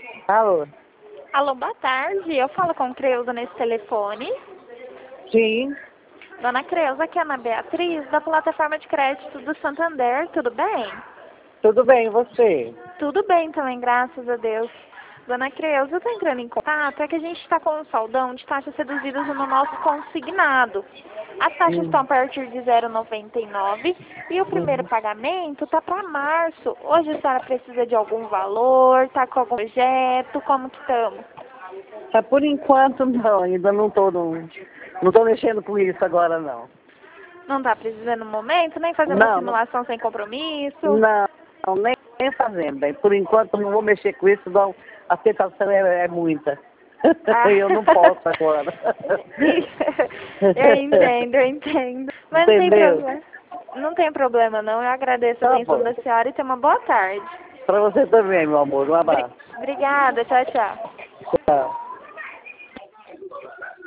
Alô? Alô, boa tarde. Eu falo com Creuza nesse telefone. Sim, Dona Creuza, aqui é a Ana Beatriz, da plataforma de crédito do Santander, tudo bem? tudo bem, e você? Tudo bem também, graças a Deus. Dona Creuza, eu estou entrando em contato, é que a gente está com um saldão de taxas reduzidas no nosso consignado. As taxas estão a partir de 0,99 e o primeiro Uhum. pagamento está para março. Hoje a senhora precisa de algum valor, está com algum projeto, como que estamos? Por enquanto não, ainda não tô mexendo com isso agora não. Não está precisando no momento, nem fazer uma Não, não, simulação sem compromisso? não, nem fazendo. Hein? Por enquanto não vou mexer com isso, não. A tentação é muita. Ah. Eu não posso agora. Eu entendo. Mas não tem Entendeu? problema. Não tem problema não. Eu agradeço a Tá atenção bom. da senhora e tenha uma boa tarde. Pra você também, meu amor. Um abraço. Obrigada, tchau, tchau. Tchau.